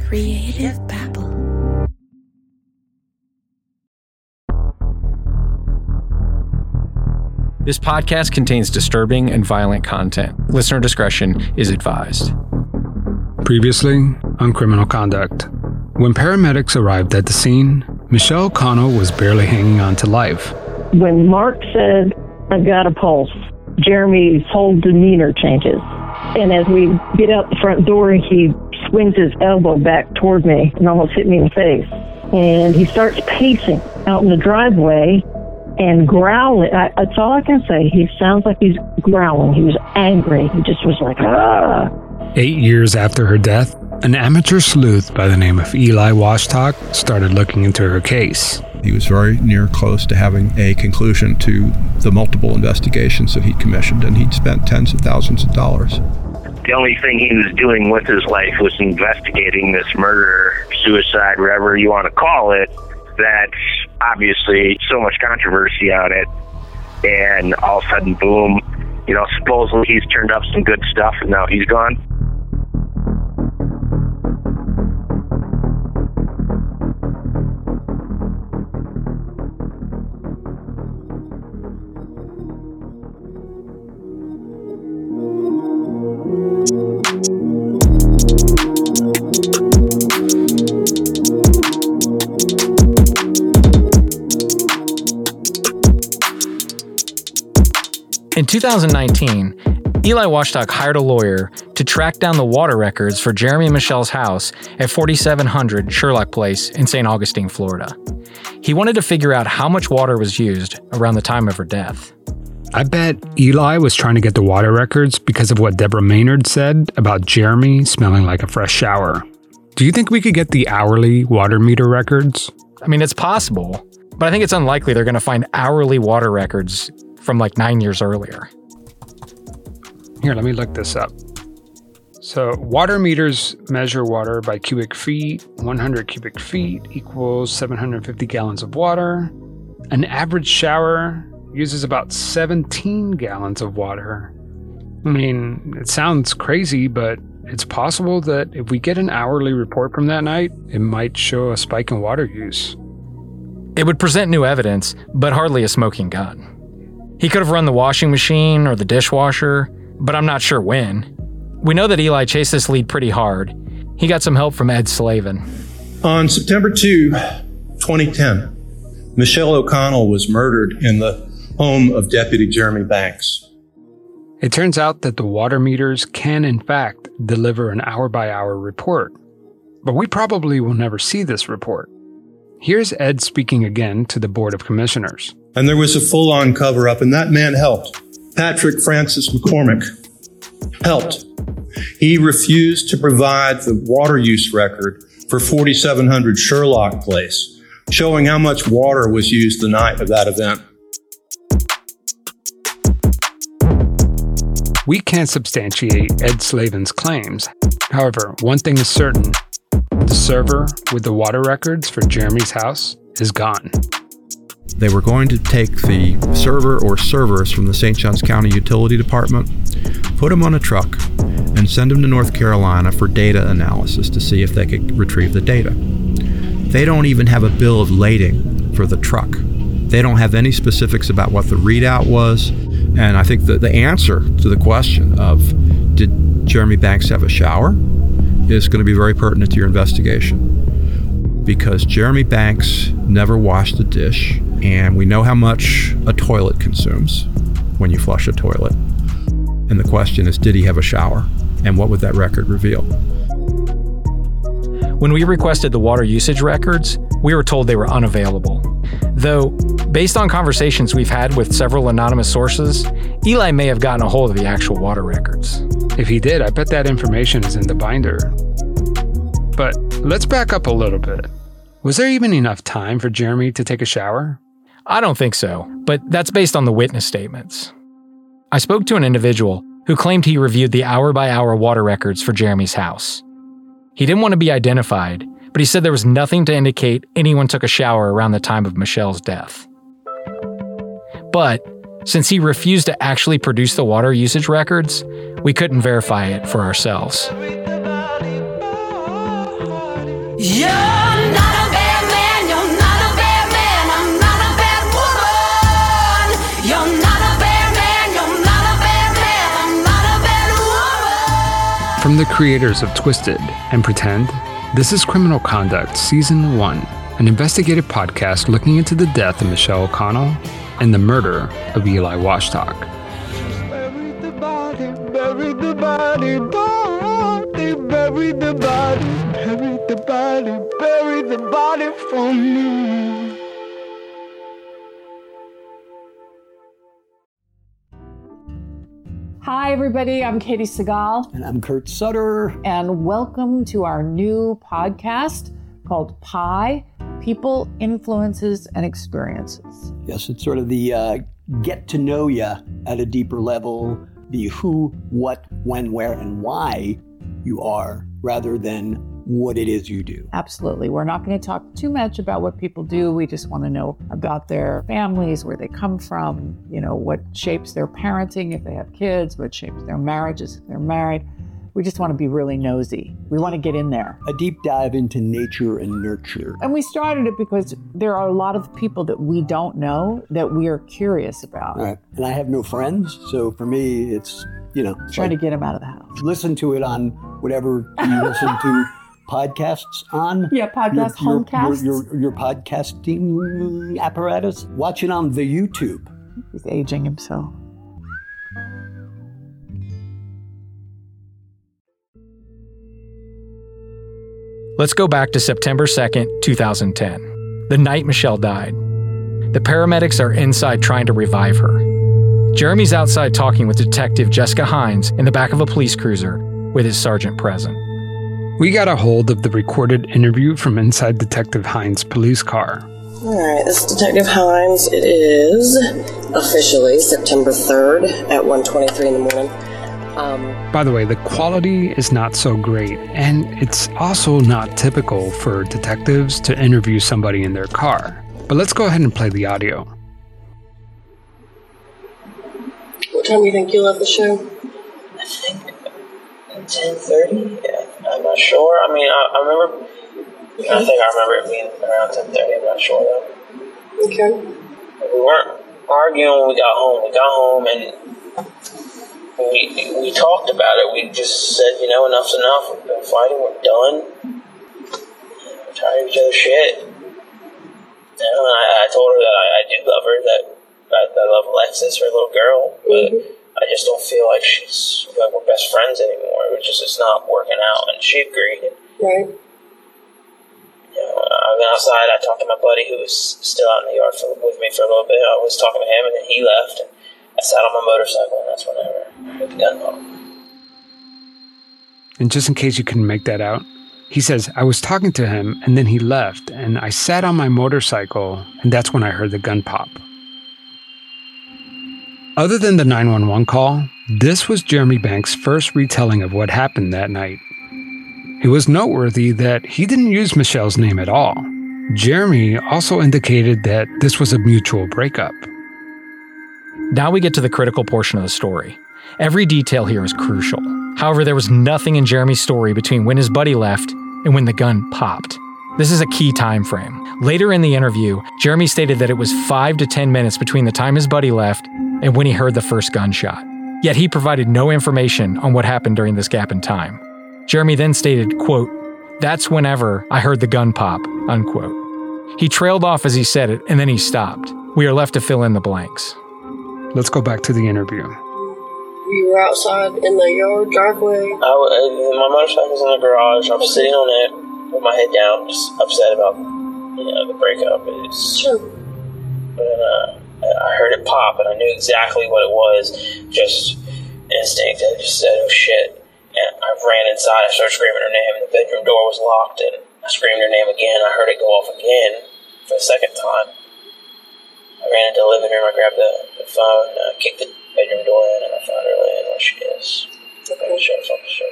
Creative Babble. This podcast contains disturbing and violent content. Listener discretion is advised. Previously on Criminal Conduct. When paramedics arrived at the scene, Michelle O'Connell was barely hanging on to life. When Mark said, "I've got a pulse," Jeremy's whole demeanor changes. And as we get out the front door, he swings his elbow back toward me and almost hit me in the face. And he starts pacing out in the driveway and growling. That's all I can say. He sounds like he's growling. He was angry. He just was like, ah. 8 years after her death, an amateur sleuth by the name of Eli Washtok started looking into her case. He was very near close to having a conclusion to the multiple investigations that he'd commissioned, and he'd spent tens of thousands of dollars. The only thing he was doing with his life was investigating this murder, suicide, whatever you want to call it. That's obviously so much controversy on it. And all of a sudden, boom, supposedly he's turned up some good stuff and now he's gone. In 2019, Eli Washtok hired a lawyer to track down the water records for Jeremy and Michelle's house at 4700 Sherlock Place in St. Augustine, Florida. He wanted to figure out how much water was used around the time of her death. I bet Eli was trying to get the water records because of what Deborah Maynard said about Jeremy smelling like a fresh shower. Do you think we could get the hourly water meter records? I mean, it's possible, but I think it's unlikely they're going to find hourly water records from like 9 years earlier. Here, let me look this up. So water meters measure water by cubic feet. 100 cubic feet equals 750 gallons of water. An average shower uses about 17 gallons of water. I mean, it sounds crazy, but it's possible that if we get an hourly report from that night, it might show a spike in water use. It would present new evidence, but hardly a smoking gun. He could have run the washing machine or the dishwasher, but I'm not sure when. We know that Eli chased this lead pretty hard. He got some help from Ed Slavin. On September 2, 2010, Michelle O'Connell was murdered in the home of Deputy Jeremy Banks. It turns out that the water meters can, in fact, deliver an hour-by-hour report. But we probably will never see this report. Here's Ed speaking again to the Board of Commissioners. And there was a full-on cover-up, and that man helped. Patrick Francis McCormick helped. He refused to provide the water use record for 4700 Sherlock Place, showing how much water was used the night of that event. We can't substantiate Ed Slavin's claims. However, one thing is certain. The server with the water records for Jeremy's house is gone. They were going to take the server or servers from the St. Johns County Utility Department, put them on a truck, and send them to North Carolina for data analysis to see if they could retrieve the data. They don't even have a bill of lading for the truck. They don't have any specifics about what the readout was. And I think the answer to the question of did Jeremy Banks have a shower is going to be very pertinent to your investigation. Because Jeremy Banks never washed the dish, and we know how much a toilet consumes when you flush a toilet. And the question is, did he have a shower? And what would that record reveal? When we requested the water usage records, we were told they were unavailable. Though, based on conversations we've had with several anonymous sources, Eli may have gotten a hold of the actual water records. If he did, I bet that information is in the binder. But let's back up a little bit. Was there even enough time for Jeremy to take a shower? I don't think so, but that's based on the witness statements. I spoke to an individual who claimed he reviewed the hour-by-hour water records for Jeremy's house. He didn't want to be identified, but he said there was nothing to indicate anyone took a shower around the time of Michelle's death. But since he refused to actually produce the water usage records, we couldn't verify it for ourselves. You're not a bad man, you're not a bad man, I'm not a bad woman. You're not a bad man, you're not a bad man, I'm not a bad woman. From the creators of Twisted and Pretend, this is Criminal Conduct Season 1, an investigative podcast looking into the death of Michelle O'Connell and the murder of Eli Washtok. Bury the body, bury the body, body, bury the body, bury the body, bury the body for me. Hi, everybody. I'm Katie Segal. And I'm Kurt Sutter. And welcome to our new podcast called PI, People, Influences, and Experiences. Yes, it's sort of the get to know you at a deeper level, the who, what, when, where, and why you are, rather than what it is you do. Absolutely. We're not going to talk too much about what people do. We just want to know about their families, where they come from, you know, what shapes their parenting if they have kids, what shapes their marriages if they're married. We just want to be really nosy. We want to get in there. A deep dive into nature and nurture. And we started it because there are a lot of people that we don't know that we are curious about. Right. And I have no friends, so for me, it's, you know. Trying to get them out of the house. Listen to it on whatever you listen to podcasts on. Yeah, homecasts. Your podcasting apparatus. Watch it on the YouTube. He's aging himself. Let's go back to September 2nd, 2010, the night Michelle died. The paramedics are inside trying to revive her. Jeremy's outside talking with Detective Jessica Hines in the back of a police cruiser with his sergeant present. We got a hold of the recorded interview from inside Detective Hines' police car. All right, this is Detective Hines. It is officially September 3rd at 1:23 in the morning. By the way, the quality is not so great, and it's also not typical for detectives to interview somebody in their car. But let's go ahead and play the audio. What time do you think you left the show? I think 10:30. Yeah, I'm not sure. I mean, I remember. I think I remember it being around 10:30. I'm not sure though. Okay. We weren't arguing when we got home. We got home and we talked about it. We just said, you know, enough's enough. We've been fighting. We're done. We're tired of each other's shit. And I told her that I do love her. That I love Alexis, her little girl, but I just don't feel like we're best friends anymore. It's not working out, and she agreed. Right. You know, I went outside. I talked to my buddy who was still out in the yard with me for a little bit. I was talking to him, and then he left. And I sat on my motorcycle, and that's whenever I heard the gun pop. And just in case you couldn't make that out, he says, I was talking to him, and then he left, and I sat on my motorcycle, and that's when I heard the gun pop. Other than the 911 call, this was Jeremy Banks' first retelling of what happened that night. It was noteworthy that he didn't use Michelle's name at all. Jeremy also indicated that this was a mutual breakup. Now we get to the critical portion of the story. Every detail here is crucial. However, there was nothing in Jeremy's story between when his buddy left and when the gun popped. This is a key time frame. Later in the interview, Jeremy stated that it was 5 to 10 minutes between the time his buddy left and when he heard the first gunshot. Yet he provided no information on what happened during this gap in time. Jeremy then stated, quote, "That's whenever I heard the gun pop," unquote. He trailed off as he said it, and then he stopped. We are left to fill in the blanks. Let's go back to the interview. You were outside in the yard driveway? My motorcycle's in the garage. I'm sitting on it with my head down, just upset about, the breakup. Sure. But I heard it pop, and I knew exactly what it was. Just instinct. I just said, "Oh shit!" And I ran inside. I started screaming her name. The bedroom door was locked, and I screamed her name again. I heard it go off again for the second time. I ran into the living room. I grabbed the phone, kicked the bedroom door in, and I found her laying where she is. Okay. Sheriff's officer.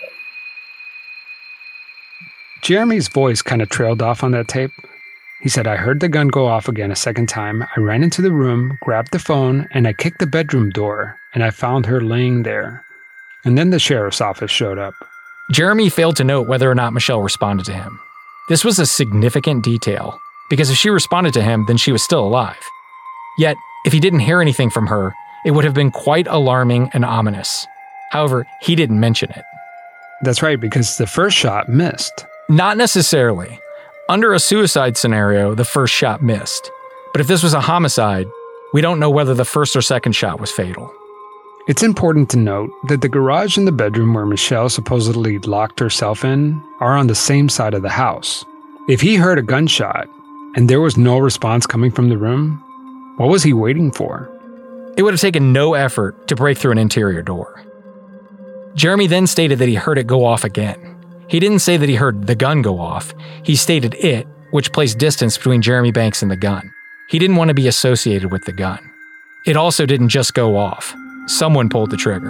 Jeremy's voice kind of trailed off on that tape. He said, I heard the gun go off again a second time. I ran into the room, grabbed the phone, and I kicked the bedroom door, and I found her laying there. And then the sheriff's office showed up. Jeremy failed to note whether or not Michelle responded to him. This was a significant detail, because if she responded to him, then she was still alive. Yet, if he didn't hear anything from her, it would have been quite alarming and ominous. However, he didn't mention it. That's right, because the first shot missed. Not necessarily. Under a suicide scenario, the first shot missed. But if this was a homicide, we don't know whether the first or second shot was fatal. It's important to note that the garage and the bedroom where Michelle supposedly locked herself in are on the same side of the house. If he heard a gunshot and there was no response coming from the room, what was he waiting for? It would have taken no effort to break through an interior door. Jeremy then stated that he heard it go off again. He didn't say that he heard the gun go off. He stated it, which placed distance between Jeremy Banks and the gun. He didn't want to be associated with the gun. It also didn't just go off. Someone pulled the trigger.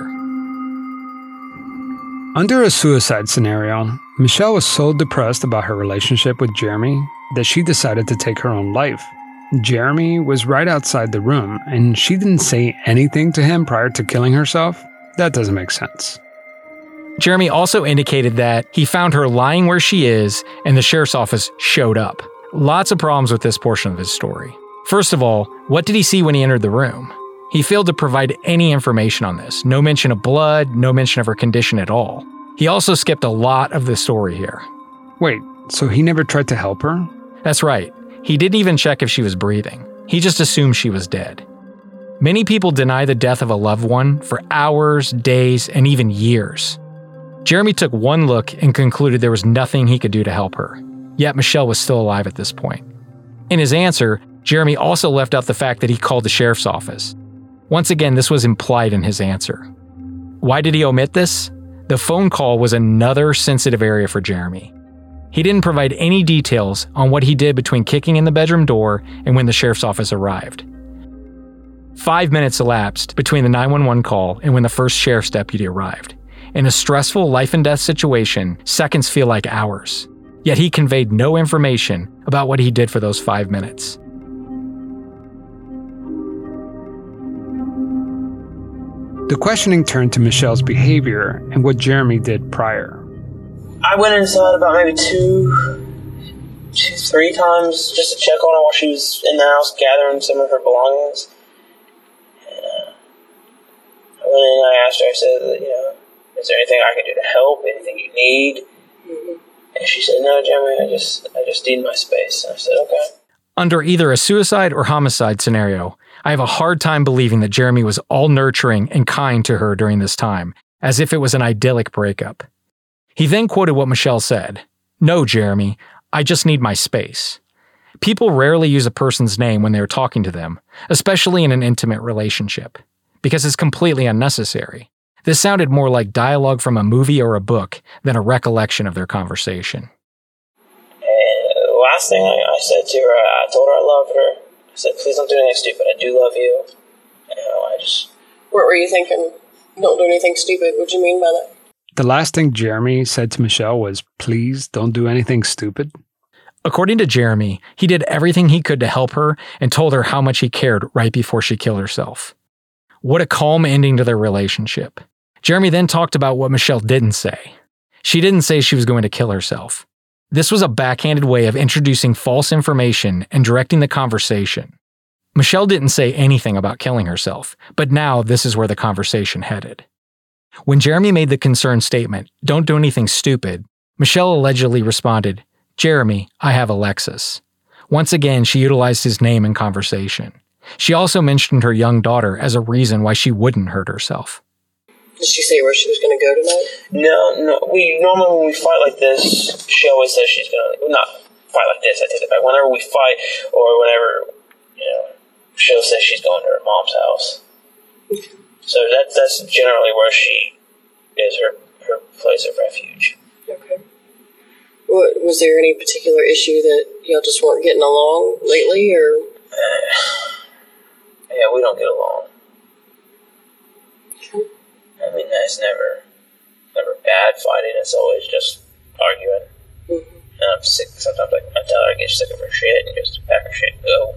Under a suicide scenario, Michelle was so depressed about her relationship with Jeremy that she decided to take her own life. Jeremy was right outside the room, and she didn't say anything to him prior to killing herself? That doesn't make sense. Jeremy also indicated that he found her lying where she is, and the sheriff's office showed up. Lots of problems with this portion of his story. First of all, what did he see when he entered the room? He failed to provide any information on this. No mention of blood, no mention of her condition at all. He also skipped a lot of the story here. Wait, so he never tried to help her? That's right. He didn't even check if she was breathing. He just assumed she was dead. Many people deny the death of a loved one for hours, days, and even years. Jeremy took one look and concluded there was nothing he could do to help her. Yet Michelle was still alive at this point. In his answer, Jeremy also left out the fact that he called the sheriff's office. Once again, this was implied in his answer. Why did he omit this? The phone call was another sensitive area for Jeremy. He didn't provide any details on what he did between kicking in the bedroom door and when the sheriff's office arrived. 5 minutes elapsed between the 911 call and when the first sheriff's deputy arrived. In a stressful life and death situation, seconds feel like hours. Yet he conveyed no information about what he did for those 5 minutes. The questioning turned to Michelle's behavior and what Jeremy did prior. I went inside about maybe two, 3 times just to check on her while she was in the house gathering some of her belongings. And I went in and I asked her, I said, is there anything I can do to help? Anything you need? Mm-hmm. And she said, no, Jeremy, I just need my space. And I said, okay. Under either a suicide or homicide scenario, I have a hard time believing that Jeremy was all nurturing and kind to her during this time, as if it was an idyllic breakup. He then quoted what Michelle said, "No, Jeremy, I just need my space." People rarely use a person's name when they are talking to them, especially in an intimate relationship, because it's completely unnecessary. This sounded more like dialogue from a movie or a book than a recollection of their conversation. And the last thing I said to her, I told her I loved her. I said, please don't do anything stupid. I do love you. What were you thinking? Don't do anything stupid. What do you mean by that? The last thing Jeremy said to Michelle was, please don't do anything stupid. According to Jeremy, he did everything he could to help her and told her how much he cared right before she killed herself. What a calm ending to their relationship. Jeremy then talked about what Michelle didn't say. She didn't say she was going to kill herself. This was a backhanded way of introducing false information and directing the conversation. Michelle didn't say anything about killing herself, but now this is where the conversation headed. When Jeremy made the concerned statement, "Don't do anything stupid," Michelle allegedly responded, "Jeremy, I have a Lexus." Once again, she utilized his name in conversation. She also mentioned her young daughter as a reason why she wouldn't hurt herself. Did she say where she was going to go tonight? No. We normally when we fight like this, she always says she's going to not fight like this. I take it back. Whenever we fight or whenever she'll say she's going to her mom's house. Okay. So that's generally where she is her place of refuge. Okay. Was there any particular issue that y'all just weren't getting along lately, or? Yeah, we don't get along. I mean, it's never bad fighting. It's always just arguing. Mm-hmm. And I'm sick. Sometimes I tell her I get sick of her shit and just pack her shit and go.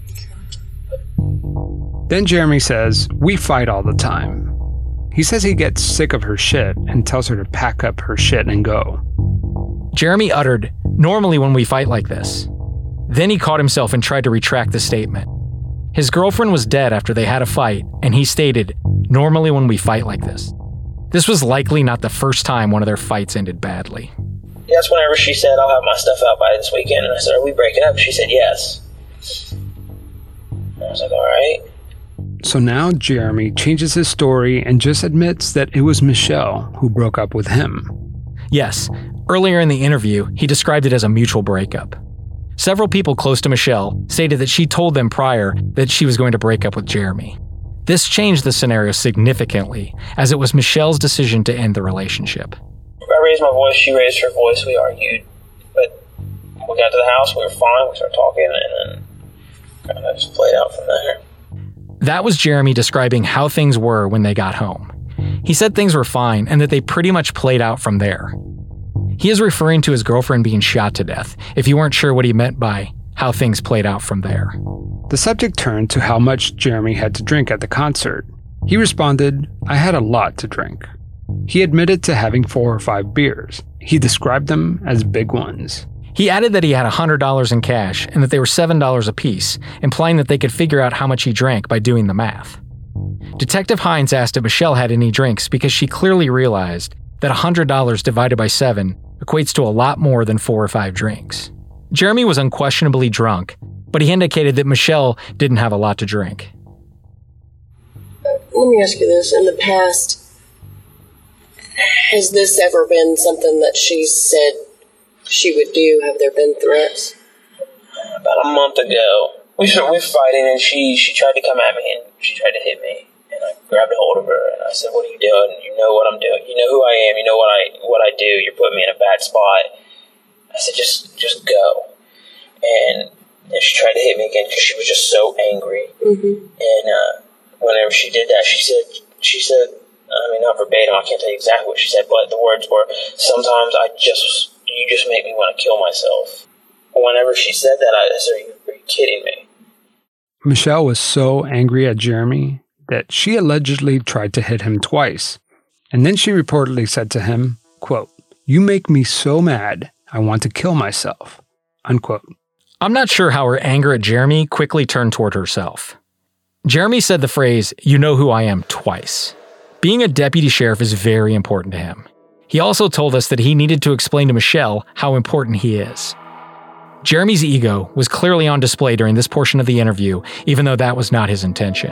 Then Jeremy says, we fight all the time. He says he gets sick of her shit and tells her to pack up her shit and go. Jeremy uttered, "Normally when we fight like this." Then he caught himself and tried to retract the statement. His girlfriend was dead after they had a fight, and he stated, "Normally when we fight like this." This was likely not the first time one of their fights ended badly. Yes, whenever she said, "I'll have my stuff out by this weekend," and I said, "Are we breaking up?" She said, "Yes." I was like, all right. So now Jeremy changes his story and just admits that it was Michelle who broke up with him. Yes, earlier in the interview, he described it as a mutual breakup. Several people close to Michelle stated that she told them prior that she was going to break up with Jeremy. This changed the scenario significantly, as it was Michelle's decision to end the relationship. I raised my voice, she raised her voice, we argued, but we got to the house, we were fine, we started talking, and then kind of just played out from there. That was Jeremy describing how things were when they got home. He said things were fine and that they pretty much played out from there. He is referring to his girlfriend being shot to death, if you weren't sure what he meant by how things played out from there. The subject turned to how much Jeremy had to drink at the concert. He responded, "I had a lot to drink." He admitted to having 4 or 5 beers. He described them as big ones. He added that he had $100 in cash and that they were $7 apiece, implying that they could figure out how much he drank by doing the math. Detective Hines asked if Michelle had any drinks because she clearly realized that $100 divided by 7 equates to a lot more than 4 or 5 drinks. Jeremy was unquestionably drunk, but he indicated that Michelle didn't have a lot to drink. Let me ask you this. In the past, has this ever been something that she said she would do? Have there been threats? About a month ago, we were fighting, and she tried to come at me, and she tried to hit me. And I grabbed a hold of her, and I said, "What are you doing? You know what I'm doing. You know who I am. You know what I do. You're putting me in a bad spot." I said, just go. And she tried to hit me again because she was just so angry. Mm-hmm. And whenever she did that, she said, I mean, not verbatim, I can't tell you exactly what she said, but the words were, "Sometimes you just make me want to kill myself." Whenever she said that, I said, "Are you kidding me?" Michelle was so angry at Jeremy that she allegedly tried to hit him twice. And then she reportedly said to him, quote, "You make me so mad, I want to kill myself," unquote. I'm not sure how her anger at Jeremy quickly turned toward herself. Jeremy said the phrase, "You know who I am," twice. Being a deputy sheriff is very important to him. He also told us that he needed to explain to Michelle how important he is. Jeremy's ego was clearly on display during this portion of the interview, even though that was not his intention.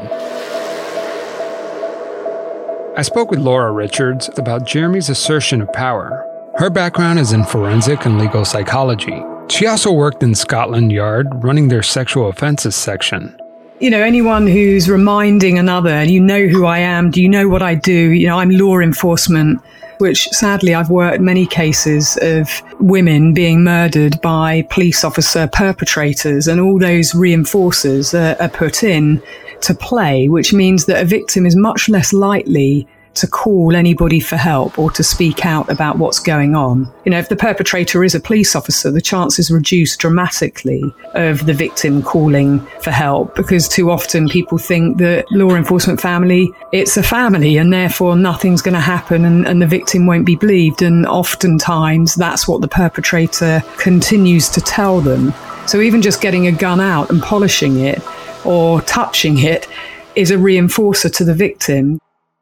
I spoke with Laura Richards about Jeremy's assertion of power. Her background is in forensic and legal psychology. She also worked in Scotland Yard, running their sexual offenses section. You know, anyone who's reminding another, "You know who I am, do you know what I do? You know, I'm law enforcement," which sadly I've worked many cases of women being murdered by police officer perpetrators, and all those reinforcers are put in to play, which means that a victim is much less likely to call anybody for help or to speak out about what's going on. You know, if the perpetrator is a police officer, the chances reduce dramatically of the victim calling for help, because too often people think that law enforcement family, it's a family, and therefore nothing's going to happen and the victim won't be believed. And oftentimes that's what the perpetrator continues to tell them. So even just getting a gun out and polishing it or touching it is a reinforcer to the victim.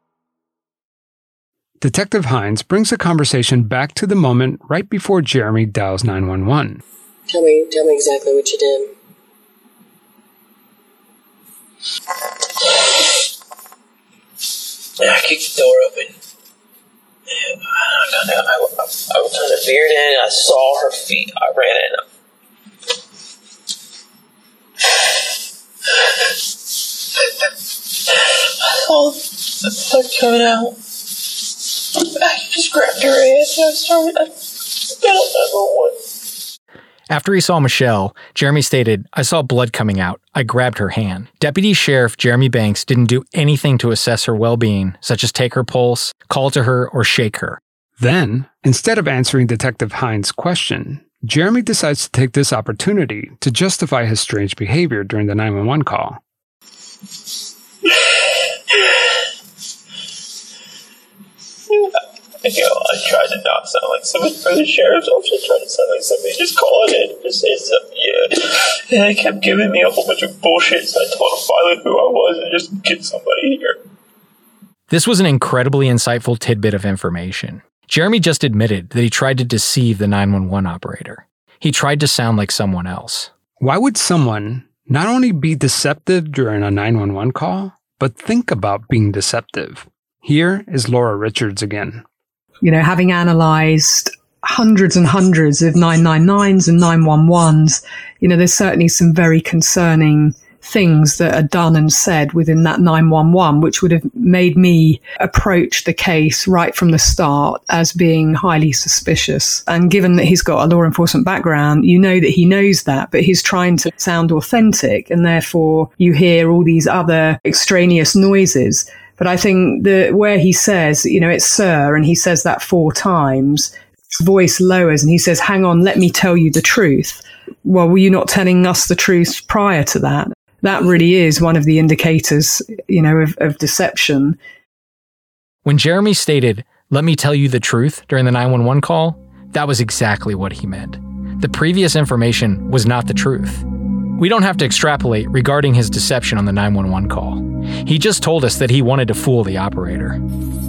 Detective Hines brings the conversation back to the moment right before Jeremy dials 911. Tell me exactly what you did. I kicked the door open. I kind of veered in, I saw her feet, I ran in. I saw the blood coming out. I just grabbed her hand and I started dialing 911. After he saw Michelle, Jeremy stated, "I saw blood coming out. I grabbed her hand." Deputy Sheriff Jeremy Banks didn't do anything to assess her well-being, such as take her pulse, call to her, or shake her. Then, instead of answering Detective Hines' question, Jeremy decides to take this opportunity to justify his strange behavior during the 911 call. I tried to not sound like somebody for the sheriff's office. I tried to sound like somebody just calling in and just say something. Yeah. And they kept giving me a whole bunch of bullshit, so I told them finally who I was and just get somebody here. This was an incredibly insightful tidbit of information. Jeremy just admitted that he tried to deceive the 911 operator. He tried to sound like someone else. Why would someone not only be deceptive during a 911 call, but think about being deceptive? Here is Laura Richards again. You know, having analysed hundreds and hundreds of 999s and 911s, you know, there's certainly some very concerning things that are done and said within that 911, which would have made me approach the case right from the start as being highly suspicious. And given that he's got a law enforcement background, you know that he knows that, but he's trying to sound authentic, and therefore you hear all these other extraneous noises. But I think that where he says, you know, it's sir, and he says that 4 times, his voice lowers and he says, hang on, let me tell you the truth. Well, were you not telling us the truth prior to that? That really is one of the indicators, you know, of deception. When Jeremy stated, let me tell you the truth during the 911 call, that was exactly what he meant. The previous information was not the truth. We don't have to extrapolate regarding his deception on the 911 call. He just told us that he wanted to fool the operator.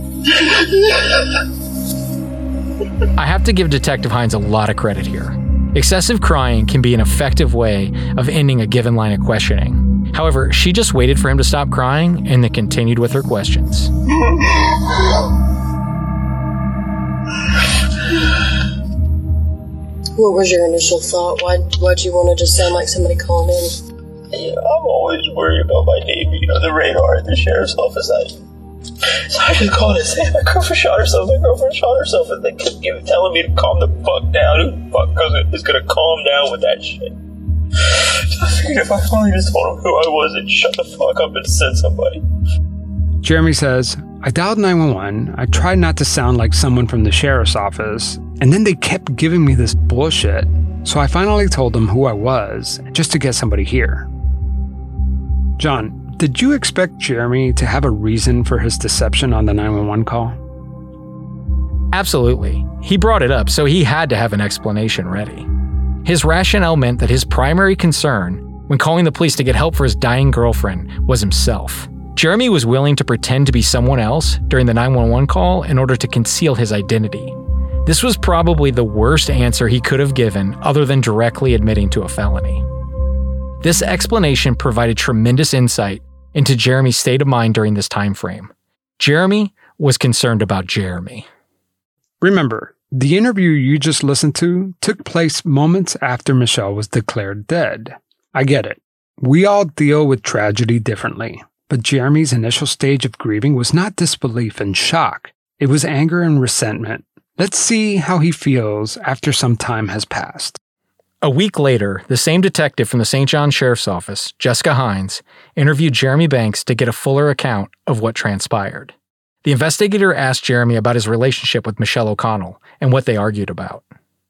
I have to give Detective Hines a lot of credit here. Excessive crying can be an effective way of ending a given line of questioning. However, she just waited for him to stop crying and then continued with her questions. What was your initial thought? Why'd you want to just sound like somebody calling in? Yeah, I'm always worried about my neighbor, you know, the radar at the sheriff's office. So I just called and said, my girlfriend shot herself, and they kept telling me to calm the fuck down. Who fuck is gonna calm down with that shit? So I figured if I finally just told them who I was and shut the fuck up and send somebody. Jeremy says, I dialed 911. I tried not to sound like someone from the sheriff's office, and then they kept giving me this bullshit. So I finally told them who I was, just to get somebody here. John, did you expect Jeremy to have a reason for his deception on the 911 call? Absolutely. He brought it up, so he had to have an explanation ready. His rationale meant that his primary concern when calling the police to get help for his dying girlfriend was himself. Jeremy was willing to pretend to be someone else during the 911 call in order to conceal his identity. This was probably the worst answer he could have given other than directly admitting to a felony. This explanation provided tremendous insight into Jeremy's state of mind during this time frame. Jeremy was concerned about Jeremy. Remember, the interview you just listened to took place moments after Michelle was declared dead. I get it. We all deal with tragedy differently, but Jeremy's initial stage of grieving was not disbelief and shock. It was anger and resentment. Let's see how he feels after some time has passed. A week later, the same detective from the St. John Sheriff's Office, Jessica Hines, interviewed Jeremy Banks to get a fuller account of what transpired. The investigator asked Jeremy about his relationship with Michelle O'Connell and what they argued about.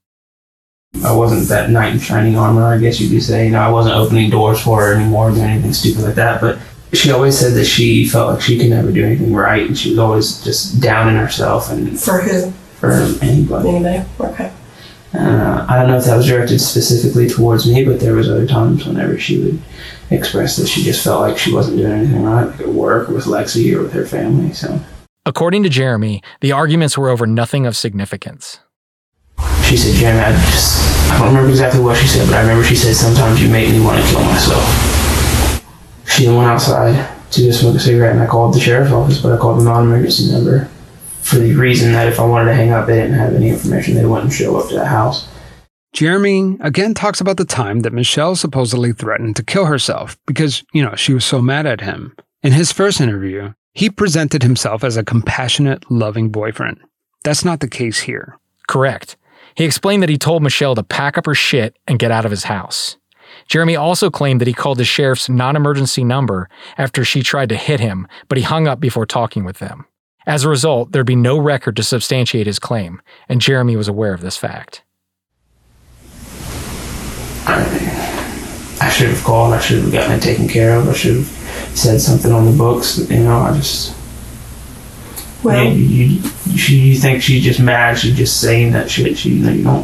I wasn't that knight in shining armor, I guess you could say. You know, I wasn't opening doors for her anymore or doing anything stupid like that, but she always said that she felt like she could never do anything right, and she was always just down in herself. And For who? For anybody. Anybody? Okay. I don't know if that was directed specifically towards me, but there was other times whenever she would express that she just felt like she wasn't doing anything right, like at work or with Lexi or with her family. So, according to Jeremy, the arguments were over nothing of significance. She said, Jeremy, I don't remember exactly what she said, but I remember she said, sometimes you make me want to kill myself. She then went outside to go smoke a cigarette, and I called the sheriff's office, but I called the non-emergency number for the reason that if I wanted to hang up, they didn't have any information. They wouldn't show up to the house. Jeremy again talks about the time that Michelle supposedly threatened to kill herself because, you know, she was so mad at him. In his first interview, he presented himself as a compassionate, loving boyfriend. That's not the case here. Correct. He explained that he told Michelle to pack up her shit and get out of his house. Jeremy also claimed that he called the sheriff's non-emergency number after she tried to hit him, but he hung up before talking with them. As a result, there'd be no record to substantiate his claim, and Jeremy was aware of this fact. I should have called. I should have gotten it taken care of. I should have said something on the books. You know, I just... Well, you you think she's just mad, she's just saying that shit. You don't.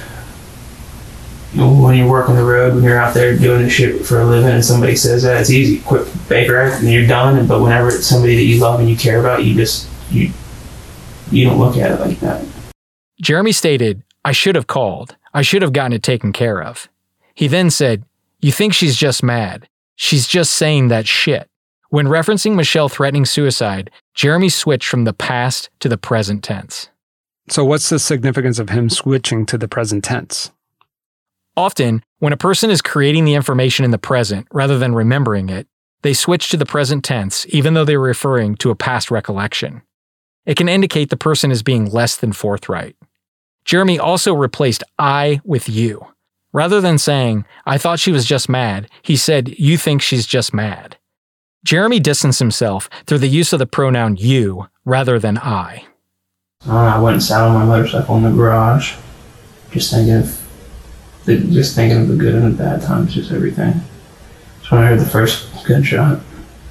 When you work on the road, when you're out there doing this shit for a living and somebody says that, it's easy, quick, bake right, and you're done. But whenever it's somebody that you love and you care about, you don't look at it like that. Jeremy stated, "I should have called. I should have gotten it taken care of." He then said, "You think she's just mad. She's just saying that shit." When referencing Michelle threatening suicide, Jeremy switched from the past to the present tense. So what's the significance of him switching to the present tense? Often, when a person is creating the information in the present rather than remembering it, they switch to the present tense even though they're referring to a past recollection. It can indicate the person is being less than forthright. Jeremy also replaced I with you. Rather than saying, "I thought she was just mad," he said, "You think she's just mad." Jeremy distanced himself through the use of the pronoun you rather than I. I went and sat on my motorcycle in the garage, just thinking of the good and the bad times, just everything. That's when I heard the first gunshot.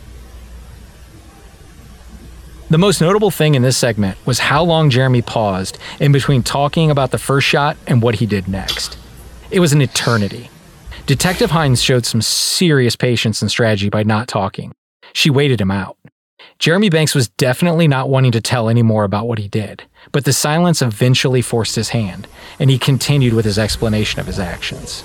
The most notable thing in this segment was how long Jeremy paused in between talking about the first shot and what he did next. It was an eternity. Detective Hines showed some serious patience and strategy by not talking. She waited him out. Jeremy Banks was definitely not wanting to tell any more about what he did, but the silence eventually forced his hand, and he continued with his explanation of his actions.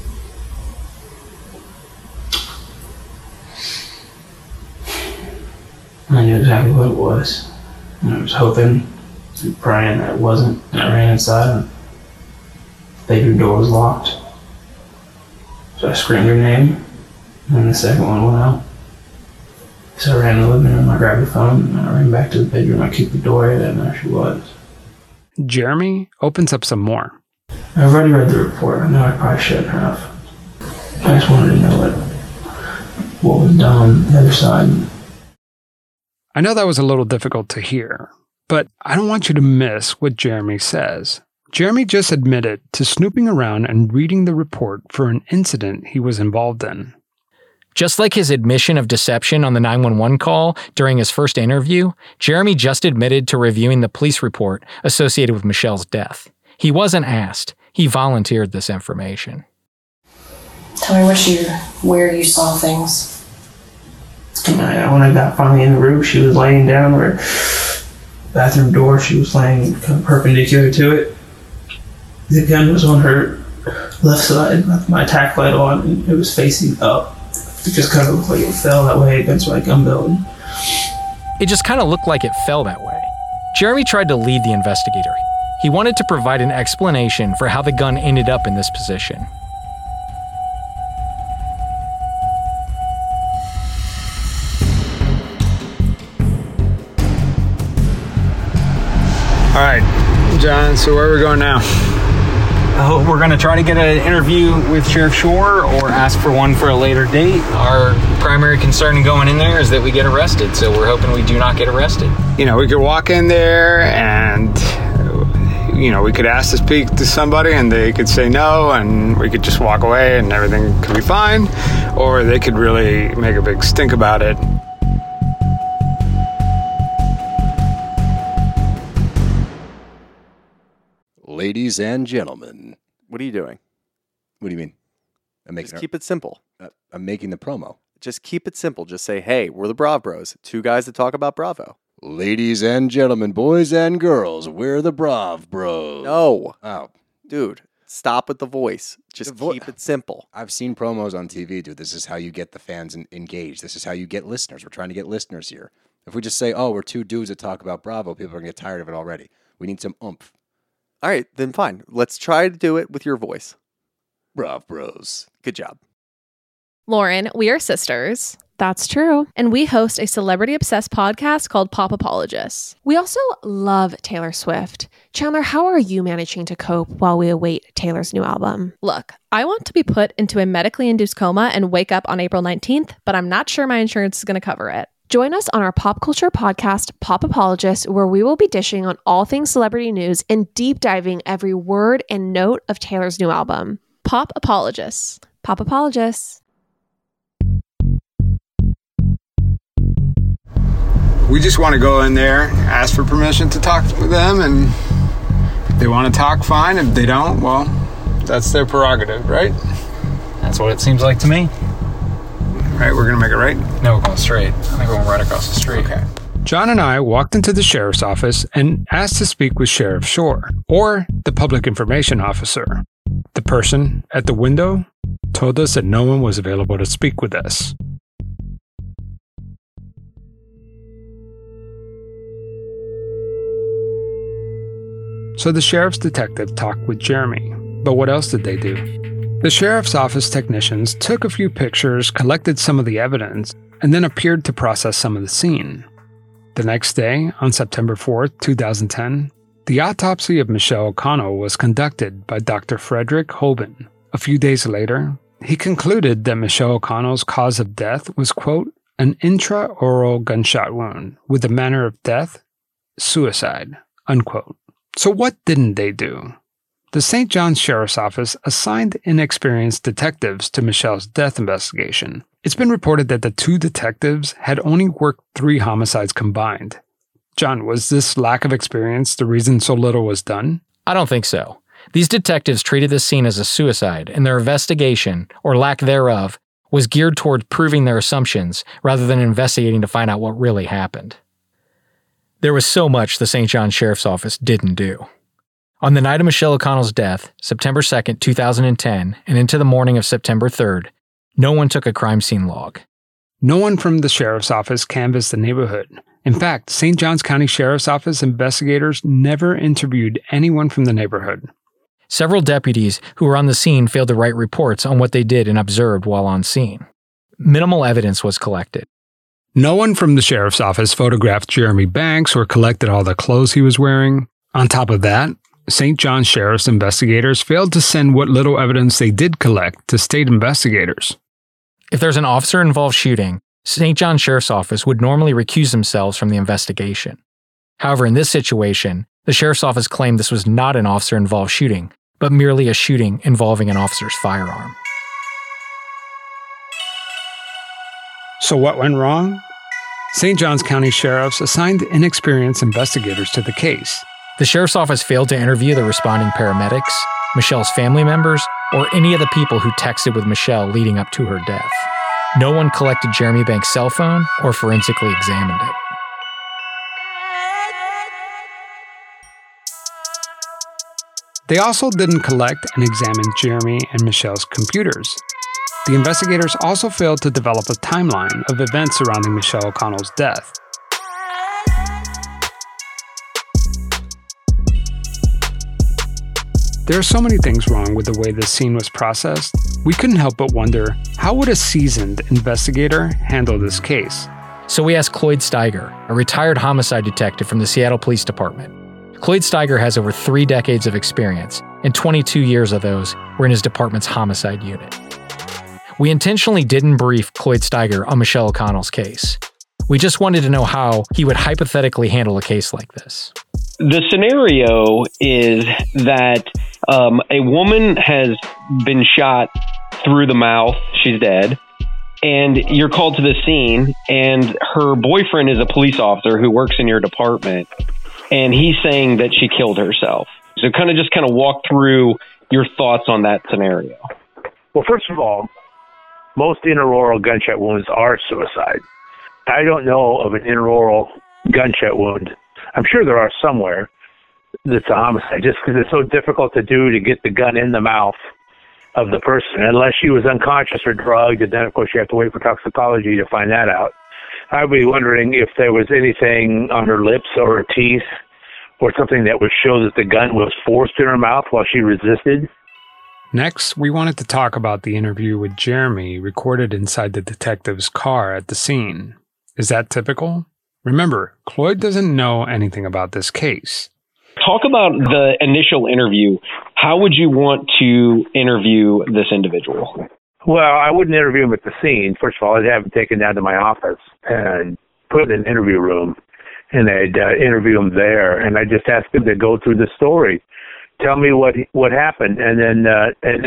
I knew exactly what it was, and I was hoping and praying that it wasn't, and I ran inside, and the bedroom door was locked. So I screamed her name, and then the second one went out. So I ran in the living room, I grabbed the phone, and I ran back to the bedroom. I kicked the door in, and there she was. Jeremy opens up some more. I've already read the report. I know I probably shouldn't have. I just wanted to know what was done on the other side. I know that was a little difficult to hear, but I don't want you to miss what Jeremy says. Jeremy just admitted to snooping around and reading the report for an incident he was involved in. Just like his admission of deception on the 911 call during his first interview, Jeremy just admitted to reviewing the police report associated with Michelle's death. He wasn't asked. He volunteered this information. Tell me where you saw things. When I got finally in the room, she was laying down her bathroom door. She was laying kind of perpendicular to it. The gun was on her left side with my tack light on, and it was facing up. It just kind of looked like it fell that way against my gun belt. It just kind of looked like it fell that way. Jeremy tried to lead the investigator. He wanted to provide an explanation for how the gun ended up in this position. All right, John, so where are we going now? We're going to try to get an interview with Sheriff Shore or ask for one for a later date. Our primary concern in going in there is that we get arrested, so we're hoping we do not get arrested. You know, we could walk in there and, we could ask to speak to somebody and they could say no and we could just walk away and everything could be fine. Or they could really make a big stink about it. Ladies and gentlemen. What are you doing? What do you mean? Just keep it simple. I'm making the promo. Just keep it simple. Just say, hey, we're the Brav Bros. Two guys that talk about Bravo. Ladies and gentlemen, boys and girls, we're the Brav Bros. No. Oh. Dude, stop with the voice. Just keep it simple. I've seen promos on TV, dude. This is how you get the fans engaged. This is how you get listeners. We're trying to get listeners here. If we just say, oh, we're two dudes that talk about Bravo, people are going to get tired of it already. We need some oomph. All right, then fine. Let's try to do it with your voice. Brav Bros. Good job. Lauren, we are sisters. That's true. And we host a celebrity-obsessed podcast called Pop Apologists. We also love Taylor Swift. Chandler, how are you managing to cope while we await Taylor's new album? Look, I want to be put into a medically induced coma and wake up on April 19th, but I'm not sure my insurance is going to cover it. Join us on our pop culture podcast, Pop Apologists, where we will be dishing on all things celebrity news and deep diving every word and note of Taylor's new album. Pop Apologists. Pop Apologists. We just want to go in there, ask for permission to talk with them, and if they want to talk, fine. If they don't, well, that's their prerogative, right? That's what it seems like to me. Right, we're going to make it right? No, we're going straight. I think we're going right across the street. Okay. John and I walked into the sheriff's office and asked to speak with Sheriff Shore, or the public information officer. The person at the window told us that no one was available to speak with us. So the sheriff's detective talked with Jeremy, but what else did they do? The sheriff's office technicians took a few pictures, collected some of the evidence, and then appeared to process some of the scene. The next day, on September 4th, 2010, the autopsy of Michelle O'Connell was conducted by Dr. Frederick Holben. A few days later, he concluded that Michelle O'Connell's cause of death was, quote, an intraoral gunshot wound with the manner of death, suicide, unquote. So what didn't they do? The St. John's Sheriff's Office assigned inexperienced detectives to Michelle's death investigation. It's been reported that the two detectives had only worked 3 homicides combined. John, was this lack of experience the reason so little was done? I don't think so. These detectives treated this scene as a suicide, and their investigation, or lack thereof, was geared toward proving their assumptions rather than investigating to find out what really happened. There was so much the St. John's Sheriff's Office didn't do. On the night of Michelle O'Connell's death, September 2nd, 2010, and into the morning of September 3rd, no one took a crime scene log. No one from the sheriff's office canvassed the neighborhood. In fact, St. Johns County Sheriff's Office investigators never interviewed anyone from the neighborhood. Several deputies who were on the scene failed to write reports on what they did and observed while on scene. Minimal evidence was collected. No one from the sheriff's office photographed Jeremy Banks or collected all the clothes he was wearing. On top of that, St. John's Sheriff's investigators failed to send what little evidence they did collect to state investigators. If there's an officer-involved shooting, St. John's Sheriff's Office would normally recuse themselves from the investigation. However, in this situation, the Sheriff's Office claimed this was not an officer-involved shooting, but merely a shooting involving an officer's firearm. So what went wrong? St. Johns County Sheriffs assigned inexperienced investigators to the case. The Sheriff's Office failed to interview the responding paramedics, Michelle's family members, or any of the people who texted with Michelle leading up to her death. No one collected Jeremy Banks' cell phone or forensically examined it. They also didn't collect and examine Jeremy and Michelle's computers. The investigators also failed to develop a timeline of events surrounding Michelle O'Connell's death. There are so many things wrong with the way this scene was processed, we couldn't help but wonder, how would a seasoned investigator handle this case? So we asked Cloyd Steiger, a retired homicide detective from the Seattle Police Department. Cloyd Steiger has over 3 decades of experience, and 22 years of those were in his department's homicide unit. We intentionally didn't brief Cloyd Steiger on Michelle O'Connell's case. We just wanted to know how he would hypothetically handle a case like this. The scenario is that a woman has been shot through the mouth. She's dead. And you're called to the scene, and her boyfriend is a police officer who works in your department. And he's saying that she killed herself. So kind of walk through your thoughts on that scenario. Well, first of all, most interoral gunshot wounds are suicide. I don't know of an interoral gunshot wound. I'm sure there are somewhere that's a homicide, just because it's so difficult to do to get the gun in the mouth of the person, unless she was unconscious or drugged, and then, of course, you have to wait for toxicology to find that out. I'd be wondering if there was anything on her lips or her teeth or something that would show that the gun was forced in her mouth while she resisted. Next, we wanted to talk about the interview with Jeremy recorded inside the detective's car at the scene. Is that typical? Remember, Cloyd doesn't know anything about this case. Talk about the initial interview. How would you want to interview this individual? Well, I wouldn't interview him at the scene. First of all, I'd have him taken down to my office and put in an interview room, and I'd interview him there, and I'd just ask him to go through the story. Tell me what happened, and then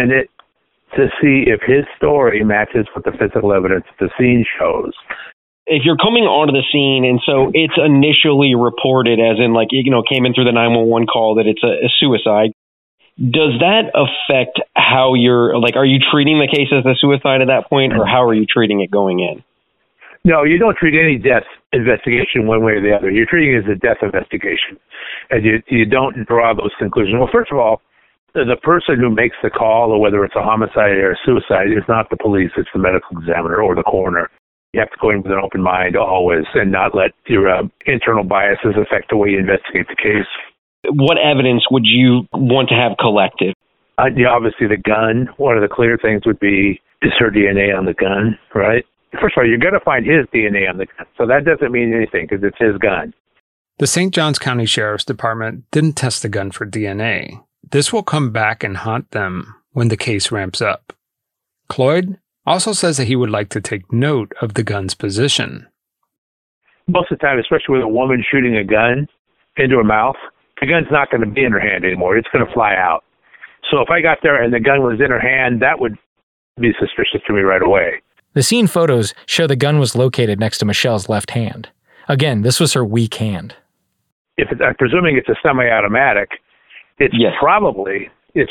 to see if his story matches what the physical evidence at the scene shows. if you're coming onto the scene, and so it's initially reported as in like, came in through the 911 call that it's a suicide, does that affect how are you treating the case as a suicide at that point, or how are you treating it going in? No, you don't treat any death investigation one way or the other. You're treating it as a death investigation, and you don't draw those conclusions. Well, first of all, the person who makes the call, or whether it's a homicide or a suicide, is not the police. It's the medical examiner or the coroner. You have to go in with an open mind always and not let your internal biases affect the way you investigate the case. What evidence would you want to have collected? Obviously, the gun. One of the clear things would be, is her DNA on the gun, right? First of all, you're going to find his DNA on the gun. So that doesn't mean anything because it's his gun. The St. Johns County Sheriff's Department didn't test the gun for DNA. This will come back and haunt them when the case ramps up. Cloyd also says that he would like to take note of the gun's position. Most of the time, especially with a woman shooting a gun into her mouth, the gun's not going to be in her hand anymore. It's going to fly out. So if I got there and the gun was in her hand, that would be suspicious to me right away. The scene photos show the gun was located next to Michelle's left hand. Again, this was her weak hand. I'm presuming it's a semi-automatic. It's probably,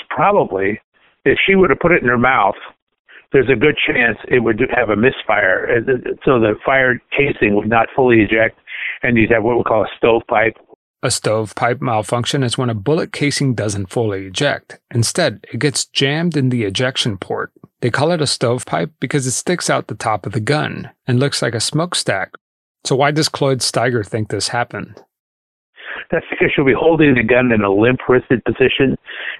if she would have put it in her mouth, there's a good chance it would have a misfire. So the fire casing would not fully eject, and you'd have what we call a stovepipe. A stovepipe malfunction is when a bullet casing doesn't fully eject. Instead, it gets jammed in the ejection port. They call it a stovepipe because it sticks out the top of the gun and looks like a smokestack. So why does Cloyd Steiger think this happened? That's because she'll be holding the gun in a limp-wristed position,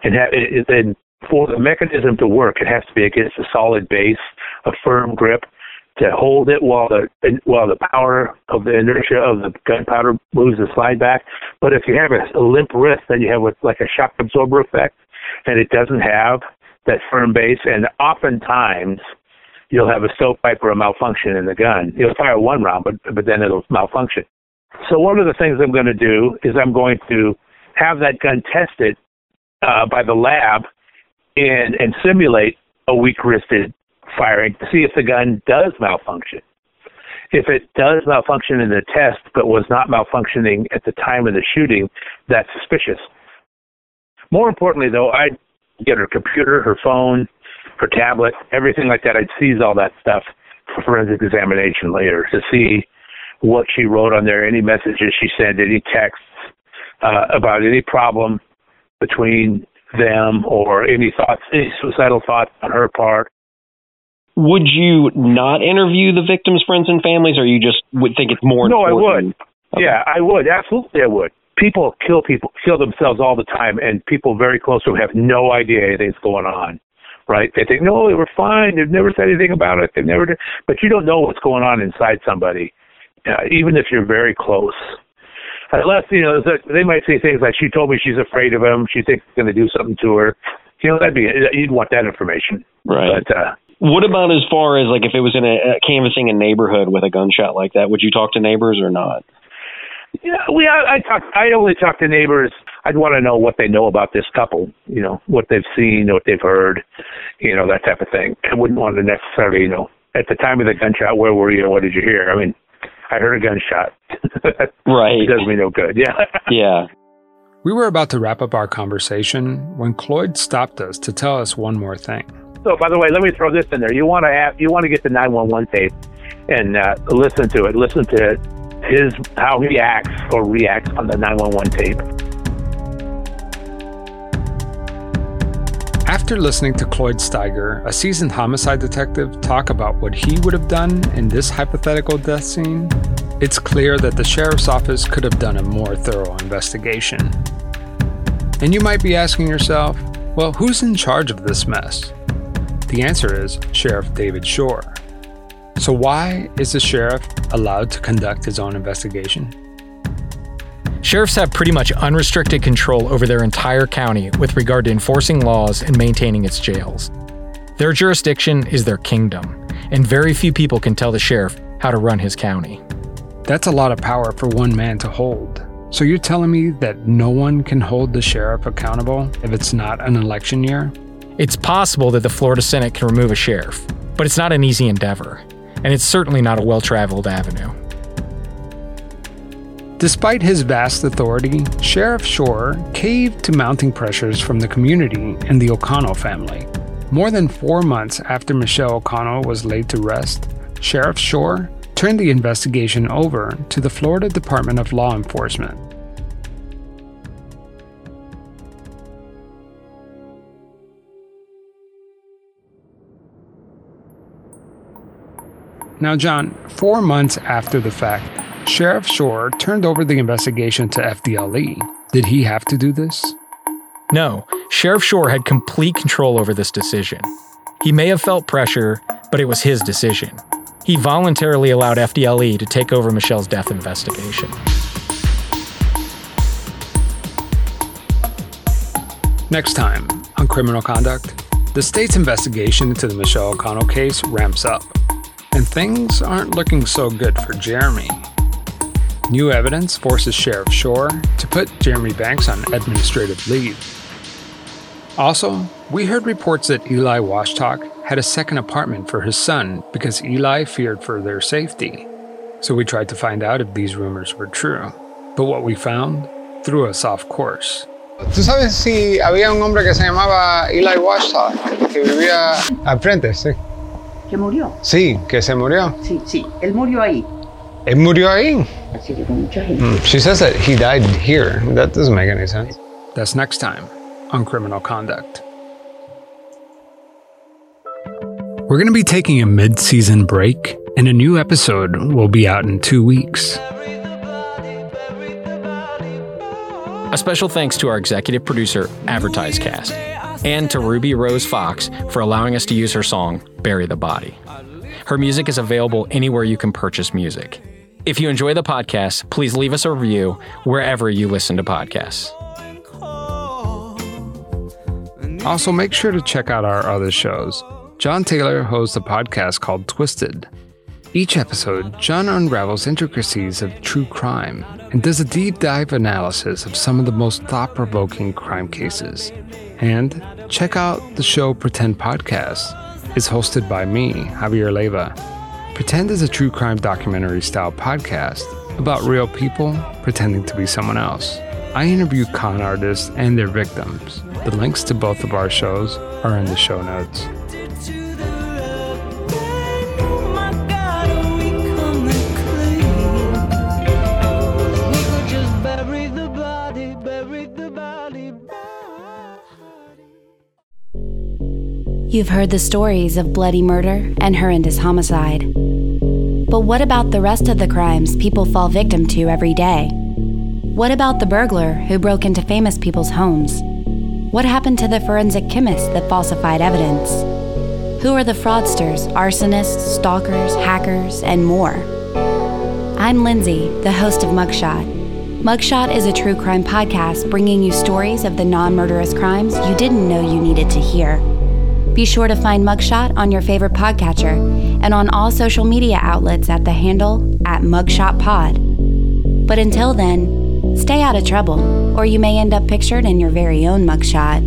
and for the mechanism to work, it has to be against a solid base, a firm grip, to hold it while the power of the inertia of the gunpowder moves the slide back. But if you have a limp wrist, then you have like a shock absorber effect, and it doesn't have that firm base. And oftentimes, you'll have a stovepipe or a malfunction in the gun. You'll fire one round, but then it'll malfunction. So one of the things I'm going to do is I'm going to have that gun tested by the lab and simulate a weak-wristed firing to see if the gun does malfunction. If it does malfunction in the test but was not malfunctioning at the time of the shooting, that's suspicious. More importantly, though, I'd get her computer, her phone, her tablet, everything like that. I'd seize all that stuff for forensic examination later to see what she wrote on there, any messages she sent, any texts about any problem between them or any thoughts, any suicidal thoughts on her part. Would you not interview the victims' friends and families, or you just would think it's more important? No, I would. Okay. Yeah, I would. Absolutely, I would. People kill themselves all the time, and people very close to them have no idea anything's going on, right? They think, no, they were fine. They've never said anything about it. They've never did. But you don't know what's going on inside somebody, even if you're very close. Unless, they might say things like, she told me she's afraid of him. She thinks he's going to do something to her. You'd want that information. Right. But, what about as far as like if it was in canvassing a neighborhood with a gunshot like that? Would you talk to neighbors or not? Yeah, I only talk to neighbors. I'd want to know what they know about this couple, what they've seen, what they've heard, that type of thing. I wouldn't want to necessarily, at the time of the gunshot, where were you? What did you hear? I mean, I heard a gunshot. Right. It does me no good. Yeah. Yeah. We were about to wrap up our conversation when Cloyd stopped us to tell us one more thing. So, by the way, let me throw this in there. You want to get the 911 tape and listen to it. Listen to how he acts or reacts on the 911 tape. After listening to Cloyd Steiger, a seasoned homicide detective, talk about what he would have done in this hypothetical death scene, it's clear that the sheriff's office could have done a more thorough investigation. And you might be asking yourself, well, who's in charge of this mess? The answer is Sheriff David Shore. So why is the sheriff allowed to conduct his own investigation? Sheriffs have pretty much unrestricted control over their entire county with regard to enforcing laws and maintaining its jails. Their jurisdiction is their kingdom, and very few people can tell the sheriff how to run his county. That's a lot of power for one man to hold. So you're telling me that no one can hold the sheriff accountable if it's not an election year? It's possible that the Florida Senate can remove a sheriff, but it's not an easy endeavor. and it's certainly not a well-traveled avenue. Despite his vast authority, Sheriff Shore caved to mounting pressures from the community and the O'Connell family. More than 4 months after Michelle O'Connell was laid to rest, Sheriff Shore turned the investigation over to the Florida Department of Law Enforcement. Now, John, 4 months after the fact, Sheriff Shore turned over the investigation to FDLE. Did he have to do this? No, Sheriff Shore had complete control over this decision. He may have felt pressure, but it was his decision. He voluntarily allowed FDLE to take over Michelle's death investigation. Next time on Criminal Conduct, the state's investigation into the Michelle O'Connell case ramps up, and things aren't looking so good for Jeremy. New evidence forces Sheriff Shore to put Jeremy Banks on administrative leave. Also, we heard reports that Eli Washtalk had a second apartment for his son because Eli feared for their safety. So we tried to find out if these rumors were true. But what we found threw us off course. ¿Tú sabes si había un hombre que se llamaba Eli Washtalk, que vivía al frente, sí? ¿Que murió? Sí, que se murió. Sí, él murió ahí. ¿Él murió ahí? Así que con mucha gente. She says that he died here. That doesn't make any sense. That's next time on Criminal Conduct. We're going to be taking a mid-season break, and a new episode will be out in 2 weeks. A special thanks to our executive producer, AdvertiseCast, and to Ruby Rose Fox for allowing us to use her song, Bury the Body. Her music is available anywhere you can purchase music. If you enjoy the podcast, please leave us a review wherever you listen to podcasts. Also, make sure to check out our other shows. John Taylor hosts a podcast called Twisted. Each episode, John unravels intricacies of true crime and does a deep dive analysis of some of the most thought-provoking crime cases. And check out the show Pretend Podcast. It's hosted by me, Javier Leiva. Pretend is a true crime documentary-style podcast about real people pretending to be someone else. I interview con artists and their victims. The links to both of our shows are in the show notes. You've heard the stories of bloody murder and horrendous homicide. But what about the rest of the crimes people fall victim to every day? What about the burglar who broke into famous people's homes? What happened to the forensic chemist that falsified evidence? Who are the fraudsters, arsonists, stalkers, hackers, and more? I'm Lindsay, the host of Mugshot. Mugshot is a true crime podcast bringing you stories of the non-murderous crimes you didn't know you needed to hear. Be sure to find Mugshot on your favorite podcatcher and on all social media outlets at the handle @MugshotPod. But until then, stay out of trouble, or you may end up pictured in your very own mugshot.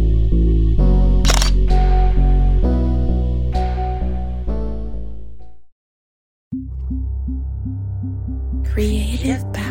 Creative